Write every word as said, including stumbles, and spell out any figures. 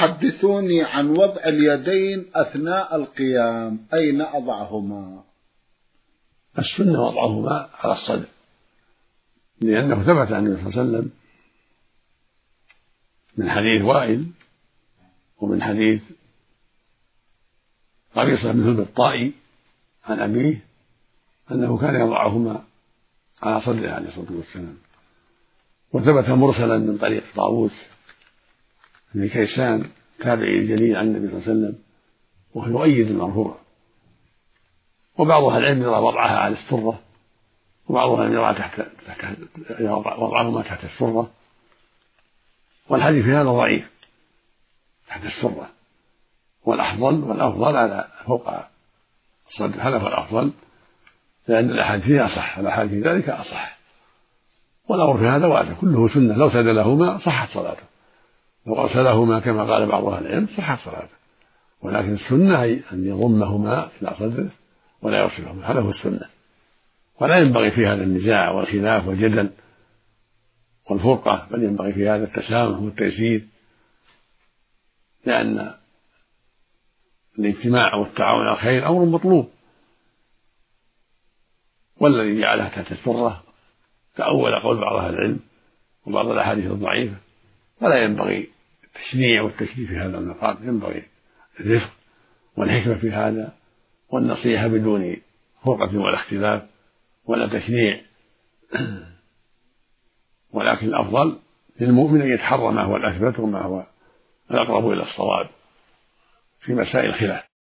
حدثوني عن وضع اليدين أثناء القيام، أين أضعهما؟ السنة وضعهما على الصدر، لأنه ثبت عن النبي صلى الله عليه وسلم من حديث وائل ومن حديث قبيصة بن هلب الطائي عن أبيه أنه كان يضعهما على صدره عليه الصلاة والسلام. وثبت مرسلا من طريق طاووس بن كيسان تابعي جليل عن النبي صلى الله عليه وسلم، وهو يؤيد المرفوع. وبعض أهل العلم يرى وضعها على السرة، وبعض أهل العلم يرى تحت وضعهما تحت السرة، والحديث في هذا ضعيف تحت السرة، والأفضل والأفضل على فوق الصدر، هذا هو الأفضل، لأن الأحاديث فيها أصح، الأحاديث ذلك أصح، والأمر في هذا واسع كله سنة. لو سدلهما صحت صلاته، لو أرسلهما كما قال بعض أهل العلم صحت صلاته، ولكن السنة أن يضمهما إلى صدره ولا يرسلهما، هذا هو السنة. ولا ينبغي في هذا النزاع والخلاف والجدل والفرقة، بل ينبغي في هذا التسامح والتيسير، لأن الاجتماع والتعاون على الخير أمر مطلوب. والذي جعلها تحت السرة تأول قول بعض أهل العلم وبعض الأحاديث الضعيفة، ولا ينبغي التشنيع والتشريف في هذا المقام، ينبغي الرفق والحكمة في هذا والنصيحة بدون فرقة ولا اختلاف ولا تشنيع. ولكن الأفضل للمؤمن أن يتحرى ما هو الأثبت وما هو الأقرب إلى الصواب في مسائل الخلاف.